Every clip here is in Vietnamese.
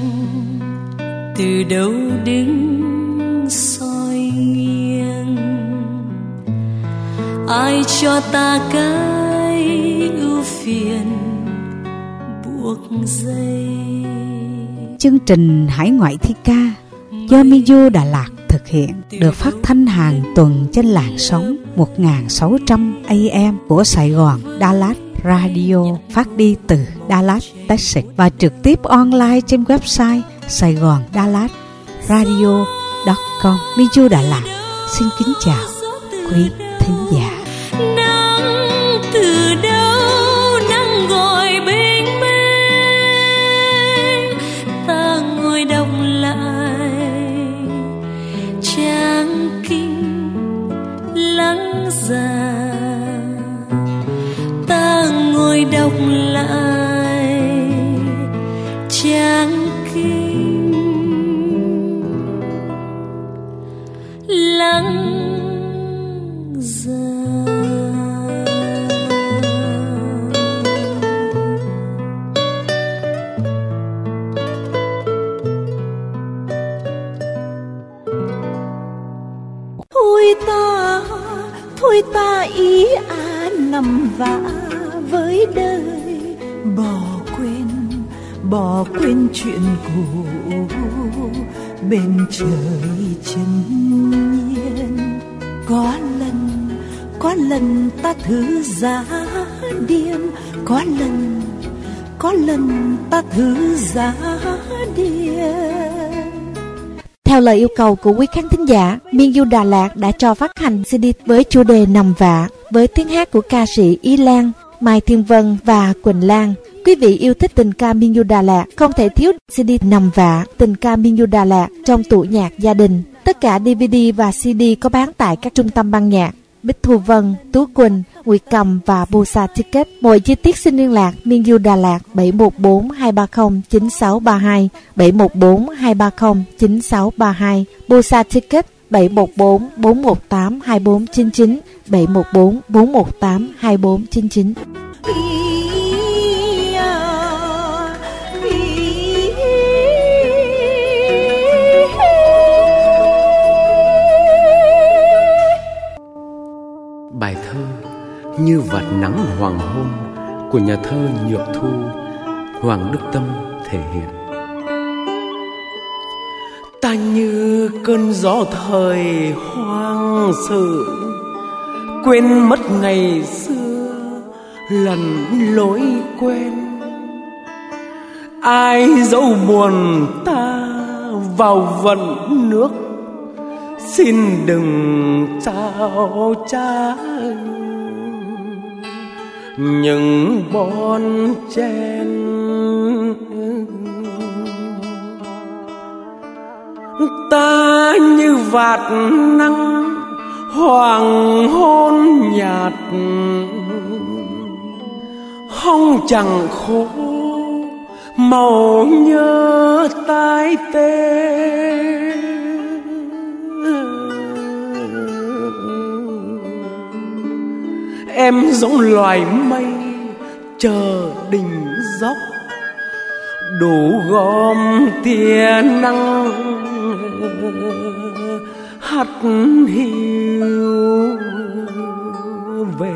từ đâu đứng soi nghiêng. Ai cho ta cái ưu phiền buộc dây. Chương trình Hải ngoại thi ca do Miu Đà Lạt thực hiện được phát thanh hàng tuần trên làn sóng 1600 AM của Sài Gòn Dallas Radio, phát đi từ Dallas, Texas và trực tiếp online trên website saigondallasradio.com. Miu Đà Lạt xin kính chào quý thính giả. Nắng từ đâu nắng gọi bình minh, ta ngồi đọc lại trang kinh lắng già. Ta ngồi đọc lại trang kinh lắng già. Thôi ta ý nằm vạ với đời, bỏ quên chuyện cũ bên trời chân nhiên. Có lần ta thử giá điên, có lần ta thử giá điên. Theo lời yêu cầu của quý khán thính giả, Miu Đà Lạt đã cho phát hành CD với chủ đề Nằm Vạ với tiếng hát của ca sĩ Ý Lan, Mai Thiên Vân và Quỳnh Lan. Quý vị yêu thích tình ca Miu Đà Lạt không thể thiếu CD Nằm Vạ, tình ca Miu Đà Lạt trong tủ nhạc gia đình. Tất cả DVD và CD có bán tại các trung tâm ban nhạc Bích Thu Vân, Tú Quỳnh, Nguyệt Cầm và Bosa Ticket. Mọi chi tiết xin liên lạc Miu Đà Lạt 714-230-9632, 714-230-9632, Bosa Ticket 714-418-2499, 714-418-2499. Bài thơ Như vạt nắng hoàng hôn của nhà thơ Nhược Thu, Hoàng Đức Tâm thể hiện. Ta như cơn gió thời hoang sự, quên mất ngày xưa lần lối quen. Ai dẫu buồn ta vào vận nước, xin đừng trao trả những bon chen. Ta như vạt nắng hoàng hôn nhạt, hong chẳng khô màu nhớ tái tê. Em giống loài mây chờ đỉnh dốc, đủ gom tia nắng hắt hiu về.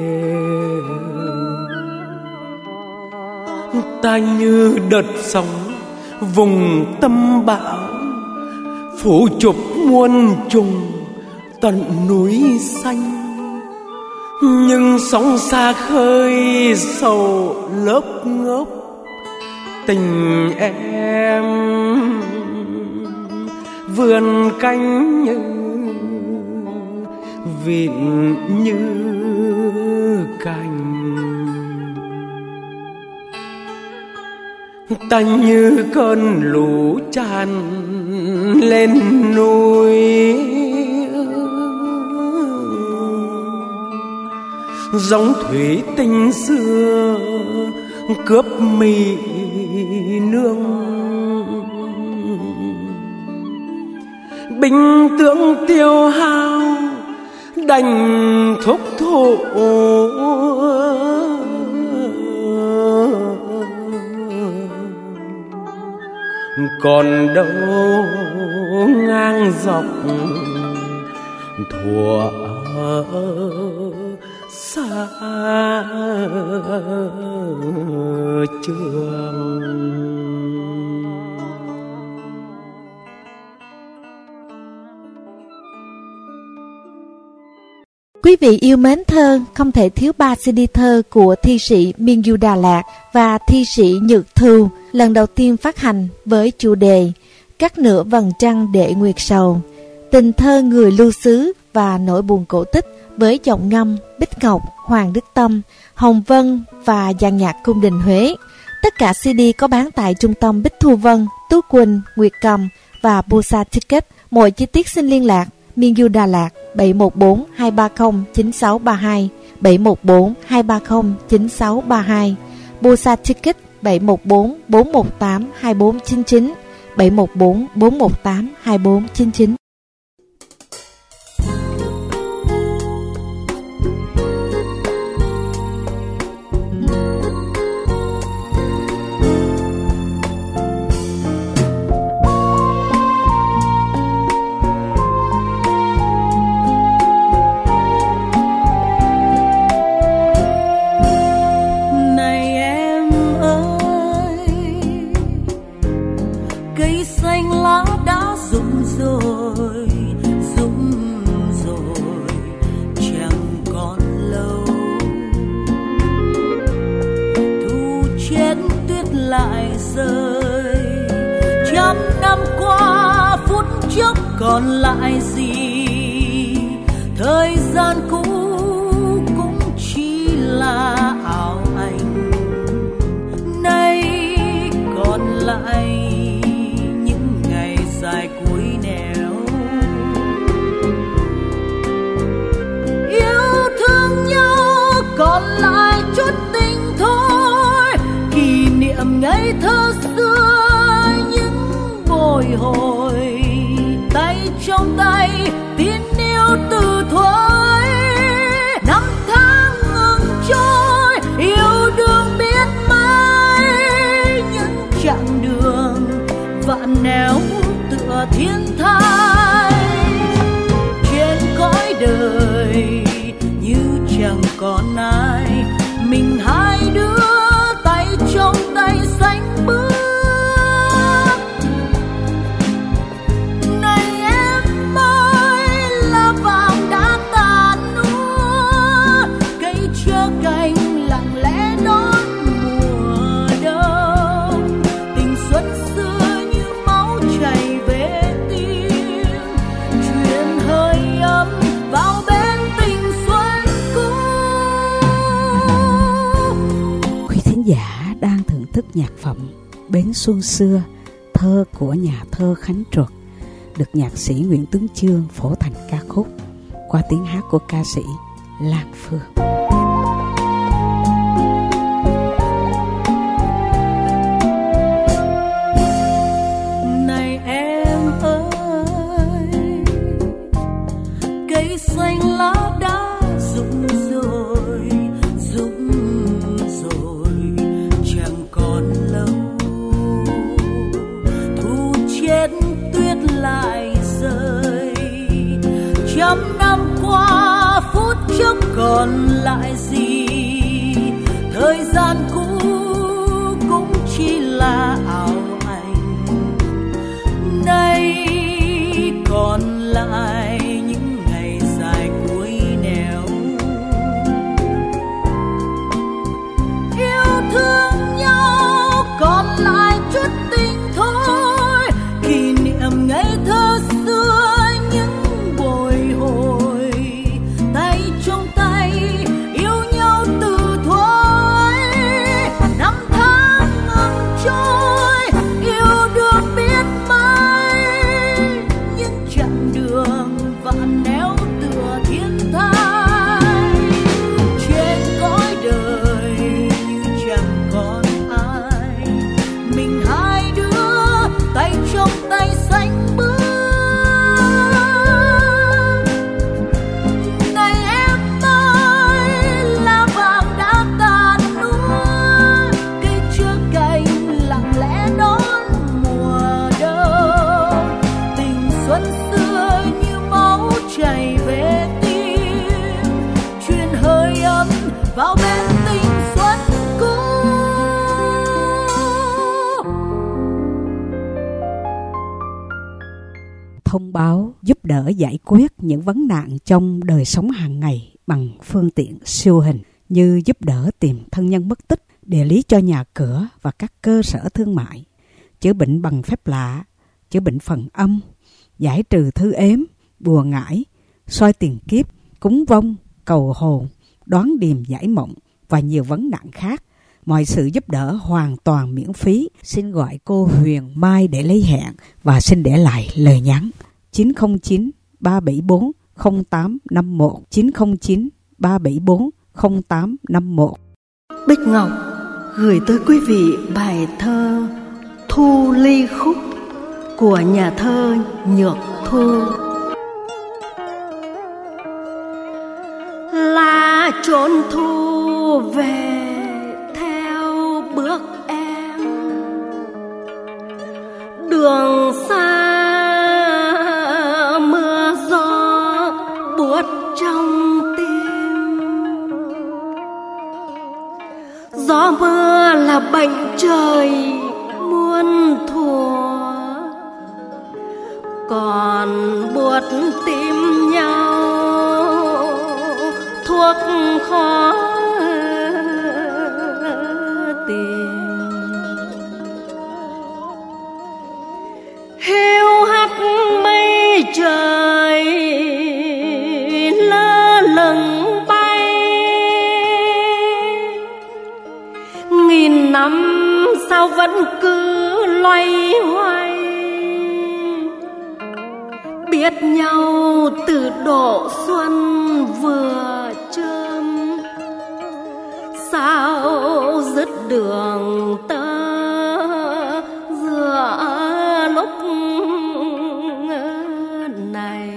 Ta như đợt sóng vùng tâm bão, phủ chụp muôn trùng tận núi xanh. Nhưng sóng xa khơi sầu lớp ngốc, tình em vườn cánh như vịn như cành. Ta như cơn lũ tràn lên núi, giống thủy tinh xưa cướp mì nương. Binh tướng tiêu hao đành thúc thủ, còn đâu ngang dọc thuở xa trường. Quý vị yêu mến thơ, không thể thiếu 3 CD thơ của thi sĩ Miên Du Đà Lạt và thi sĩ Nhược Thu lần đầu tiên phát hành với chủ đề Cắt nửa vầng trăng để nguyệt sầu, tình thơ người lưu xứ và nỗi buồn cổ tích với giọng ngâm Bích Ngọc, Hoàng Đức Tâm, Hồng Vân và dàn nhạc cung đình Huế. Tất cả CD có bán tại trung tâm Bích Thu Vân, Tú Quỳnh, Nguyệt Cầm và Busa Ticket. Mọi chi tiết xin liên lạc Miên Du Đà Lạt 714-230-9632, 714-230-9632, Busa Ticket 714-418-2499, 714-418-2499. Còn lại gì thời gian cũ cũng chỉ là ảo ảnh, nay còn lại những ngày dài cuối nẻo. Yêu thương nhau còn lại chút tình thôi, kỷ niệm ngây thơ xưa những bồi hồi. Tay trong tay tin yêu từ thuở, năm tháng ngừng trôi, yêu đương biết mãi những chặng đường vạn nẻo tựa thiên thai. Trên cõi đời như chẳng còn ai, mình hai đứa tay trong tay sánh bước. Nhạc phẩm Bến Xuân Xưa, thơ của nhà thơ Khánh Truật, được nhạc sĩ Nguyễn Tuấn Chương phổ thành ca khúc qua tiếng hát của ca sĩ Lan Phương. Này em ơi, cây xanh lá đã rụng rồi, rụng rồi chẳng còn lâu. Thu chết tuyết lại rơi, trăm năm qua phút chốc còn lại gì. Thời gian cũ cũng chỉ là ảo ảnh, nay còn lại những ngày dài cuối nẻo. Yêu thương nhau còn lại chút tình thôi, kỷ niệm ngây thơ xưa những bồi hồi. Tay trong tay yêu nhau từ thuở ấy, thông báo giúp đỡ giải quyết những vấn nạn trong đời sống hàng ngày bằng phương tiện siêu hình như giúp đỡ tìm thân nhân mất tích, địa lý cho nhà cửa và các cơ sở thương mại, chữa bệnh bằng phép lạ, chữa bệnh phần âm, giải trừ thư ếm, bùa ngải, soi tiền kiếp, cúng vong, cầu hồn, đoán điềm giải mộng và nhiều vấn nạn khác. Mọi sự giúp đỡ hoàn toàn miễn phí. Xin gọi cô Huyền Mai để lấy hẹn và xin để lại lời nhắn 909 374 0851 909 374 0851. Bích Ngọc gửi tới quý vị bài thơ Thu Ly Khúc của nhà thơ Nhược Thu. Lá trốn thu về theo bước em, đường xa mưa gió buốt trong tim. Gió mưa là bệnh trời muôn thuở, còn buốt tim nhau thuốc khó tìm. Hiu hắt mây trời lơ lửng bay, nghìn năm sao vẫn cứ loay hoay. Biết nhau từ độ xuân vừa chớm, sao dứt đường tơ giữa lúc này.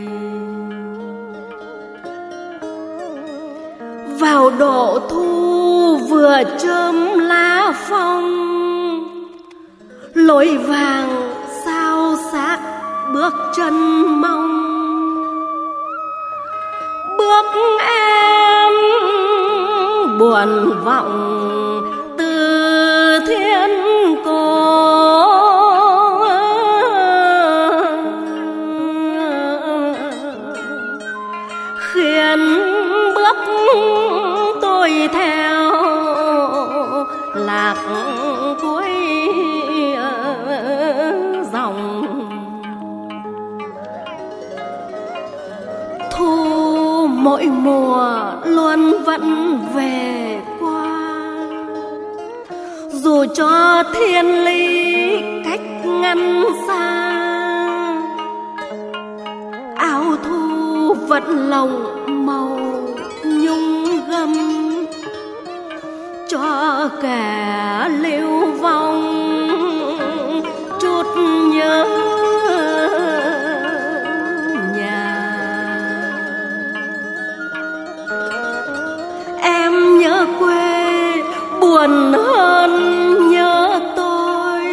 Vào độ thu vừa chớm lá phong, lối vàng sao xác bước chân mong. Bước em buồn vọng từ thiên cổ, khiến bước tôi theo lạc cuối dòng. Thu mỗi mùa luôn vẫn về qua, dù cho thiên lý cách ngăn xa. Áo thu vẫn lồng màu nhung gấm, cho kẻ lưu vong chút nhớ nhà. Em nhớ quê buồn hơn nhớ tôi,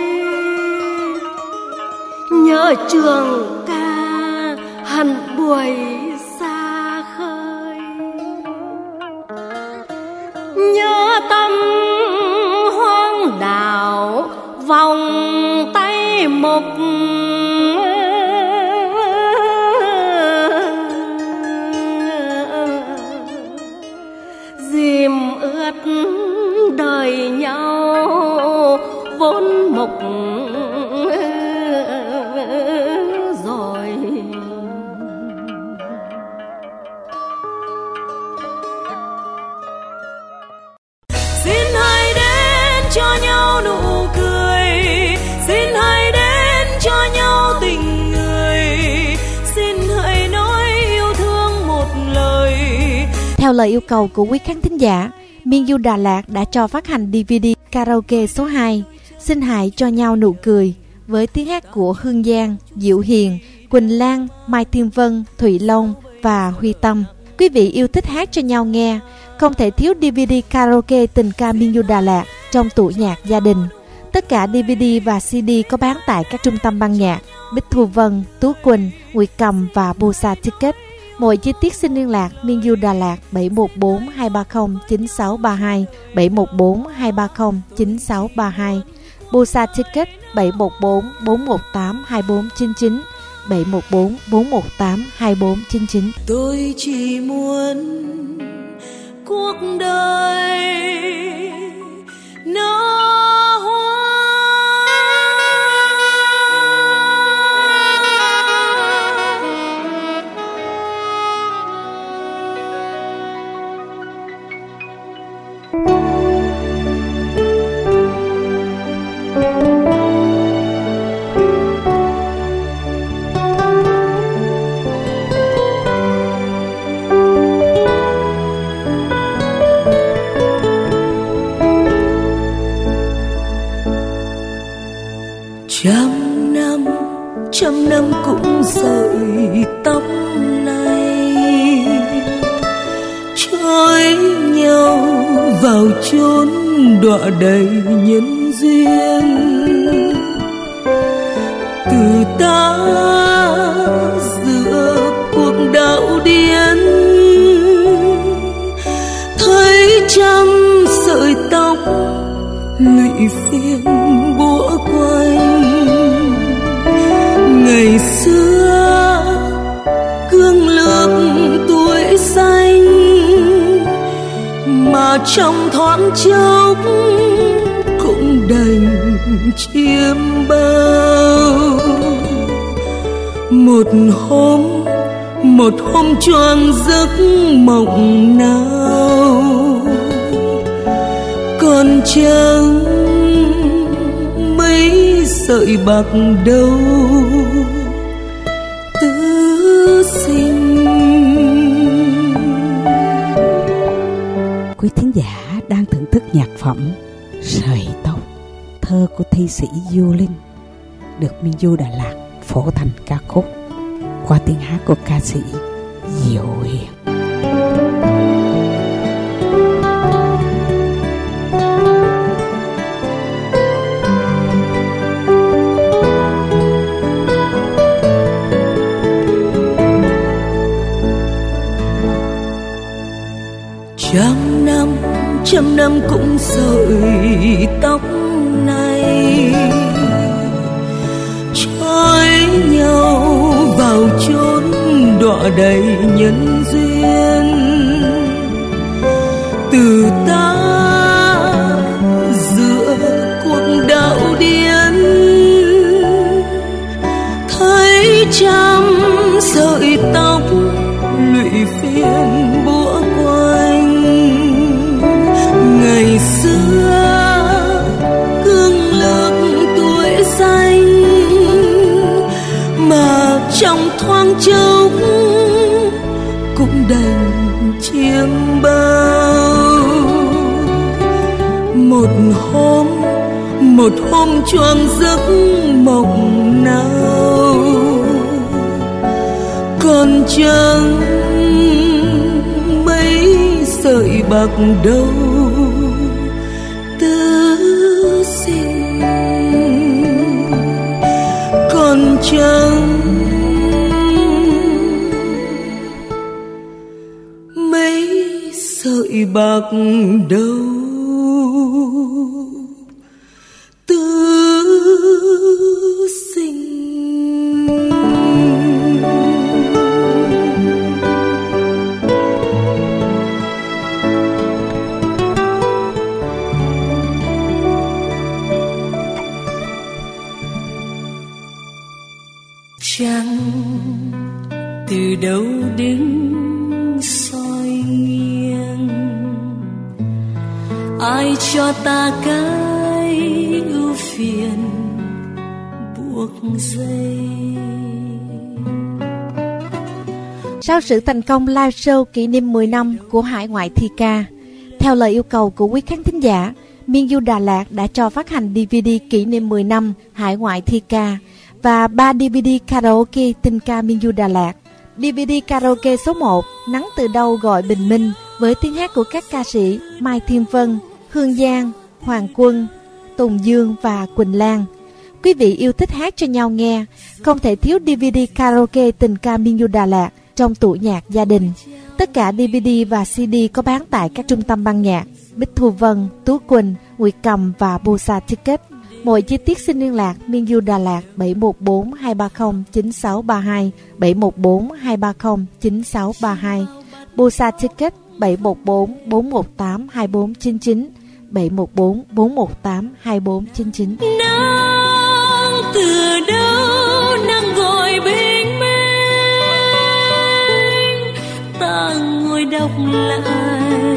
nhớ trường ca hằn buổi xa khơi, nhớ tâm hoang đảo vòng tay mục. Dìm ướt đời nhau vốn mục rồi. Xin hãy đến cho nhau nụ cười, xin hãy đến cho nhau tình người, xin hãy nói yêu thương một lời. Theo lời yêu cầu của quý khán thính giả, Miên Du Đà Lạt đã cho phát hành DVD karaoke số 2 Xin hãy cho nhau nụ cười với tiếng hát của Hương Giang, Diệu Hiền, Quỳnh Lan, Mai Thiên Vân, Thụy Long và Huy Tâm. Quý vị yêu thích hát cho nhau nghe, không thể thiếu DVD karaoke tình ca Miên Du Đà Lạt trong tủ nhạc gia đình. Tất cả DVD và CD có bán tại các trung tâm ban nhạc Bích Thu Vân, Tú Quỳnh, Nguyệt Cầm và Bosa Ticket. Mọi chi tiết xin liên lạc Miên Du Đà Lạt 714 230 9632 714 230 9632, Bosa Ticket 714 418 2499 714 418 2499. Tôi chỉ muốn cuộc đời nở hoa. Trăm năm cũng sợi tóc này trói nhau vào chốn đọa đầy nhân duyên. Từ ta giữa cuộc đạo điên thấy trăm sợi tóc lụy phiền bủa quanh. Ngày xưa cương lược tuổi xanh mà trong thoáng chốc cũng đành chiêm bao. Một hôm choàng giấc mộng nào còn chẳng mấy sợi bạc đâu tứ sinh. Quý thính giả đang thưởng thức nhạc phẩm Sợi Tóc, thơ của thi sĩ Du Linh, được Minh Du Đà Lạt phổ thành ca khúc qua tiếng hát của ca sĩ Diệu Huyền. Trăm năm cũng sợi tóc này trói nhau vào chốn đọa đầy nhân duyên. Từ ta giữa cuộc đạo điên thấy trăm sợi tóc lụy phiền bủa quanh. Ngày xưa cương lược tuổi xanh mà trong thoáng chốc cũng đành chiêm bao. Một hôm choàng giấc mộng nào còn chẳng mấy sợi bạc đâu tứ sinh. Còn chẳng mấy sợi bạc đâu tứ sinh. Trăng từ đâu đứng soi nghiêng, ai cho ta cái ưu phiền buộc dây. Sau sự thành công live show kỷ niệm 10 năm của Hải Ngoại Thi Ca, theo lời yêu cầu của quý khán thính giả, Minh Du Đà Lạt đã cho phát hành DVD kỷ niệm 10 năm Hải Ngoại Thi Ca và 3 DVD karaoke tình ca Minh Du Đà Lạt. DVD karaoke số 1 Nắng Từ Đâu Gọi Bình Minh với tiếng hát của các ca sĩ Mai Thiên Vân, Hương Giang, Hoàng Quân, Tùng Dương và Quỳnh Lan. Quý vị yêu thích hát cho nhau nghe, không thể thiếu DVD karaoke tình ca Minh Du Đà Lạt trong tủ nhạc gia đình. Tất cả DVD và CD có bán tại các trung tâm ban nhạc Bích Thu Vân, Tú Quỳnh, Nguyệt Cầm và Busa Ticket. Mọi chi tiết xin liên lạc Miên Du Đà Lạt 714 230 9632, 714 230 9632. Busa Ticket 714 418 2499, 714 418 2499. Nắng từ đâu nắng gọi bình minh, ta ngồi đọc lại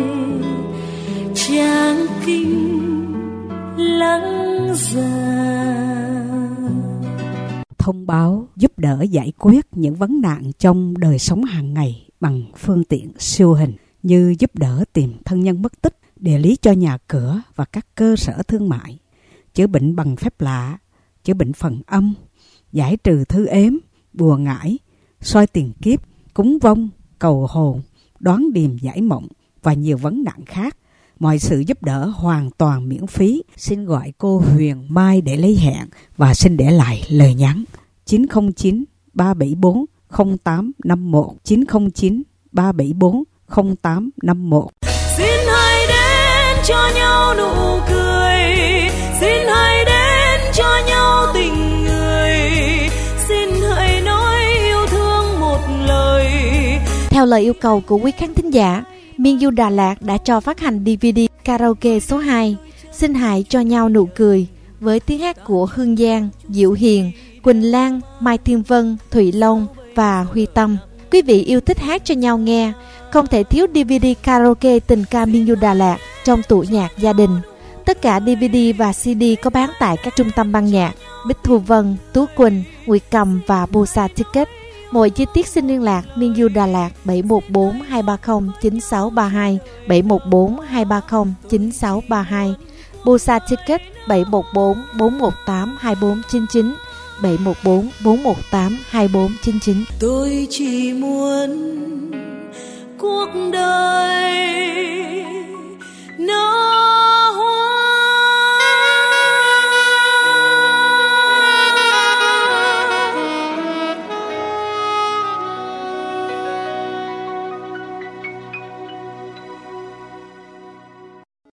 trang kinh lắng già. Thông báo giúp đỡ giải quyết những vấn nạn trong đời sống hàng ngày bằng phương tiện siêu hình như giúp đỡ tìm thân nhân mất tích, địa lý cho nhà cửa và các cơ sở thương mại, chữa bệnh bằng phép lạ, chữa bệnh phần âm, giải trừ thư ếm, bùa ngải, soi tiền kiếp, cúng vong, cầu hồn, đoán điềm giải mộng và nhiều vấn nạn khác. Mọi sự giúp đỡ hoàn toàn miễn phí. Xin gọi cô Huyền Mai để lấy hẹn và xin để lại lời nhắn 909 374 0851, 909 374 0851. Xin hãy đến cho nhau nụ cười, xin hãy đến cho nhau tình người, xin hãy nói yêu thương một lời. Theo lời yêu cầu của quý khán thính giả, Miên Du Đà Lạt đã cho phát hành DVD karaoke số 2 Xin hãy cho nhau nụ cười với tiếng hát của Hương Giang, Diệu Hiền, Quỳnh Lan, Mai Thiên Vân, Thụy Long và Huy Tâm. Quý vị yêu thích hát cho nhau nghe, không thể thiếu DVD karaoke tình ca Miên Du Đà Lạt trong tủ nhạc gia đình. Tất cả DVD và CD có bán tại các trung tâm ban nhạc Bích Thu Vân, Tú Quỳnh, Nguyệt Cầm và Busa Ticket. Mọi chi tiết xin liên lạc Miên Du Đà Lạt 714 230 9632, 714 230 9632. Busa Ticket 714 418 2499, 714 418 2499. Tôi chỉ muốn cuộc đời nó